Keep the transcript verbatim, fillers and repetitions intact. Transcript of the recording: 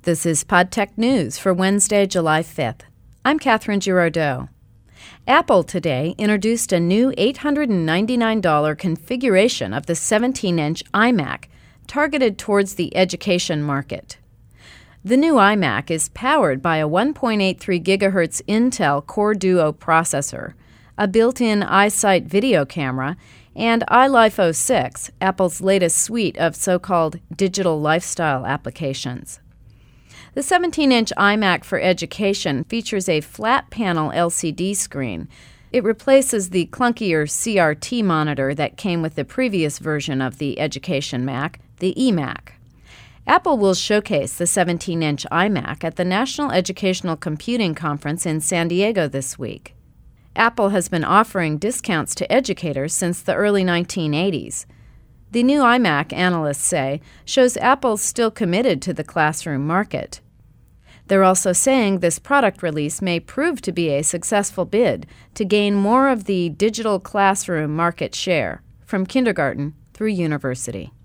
This is PodTech News for Wednesday, July fifth. I'm Catherine Girardeau. Apple today introduced a new eight hundred ninety-nine dollars configuration of the seventeen-inch iMac, targeted towards the education market. The new iMac is powered by a one point eight three gigahertz Intel Core Duo processor, a built-in iSight video camera, and iLife oh six, Apple's latest suite of so-called digital lifestyle applications. The seventeen-inch iMac for Education features a flat-panel L C D screen. It replaces the clunkier C R T monitor that came with the previous version of the Education Mac, the eMac. Apple will showcase the seventeen-inch iMac at the National Educational Computing Conference in San Diego this week. Apple has been offering discounts to educators since the early nineteen eighties. The new iMac, analysts say, shows Apple's still committed to the classroom market. They're also saying this product release may prove to be a successful bid to gain more of the digital classroom market share, from kindergarten through university.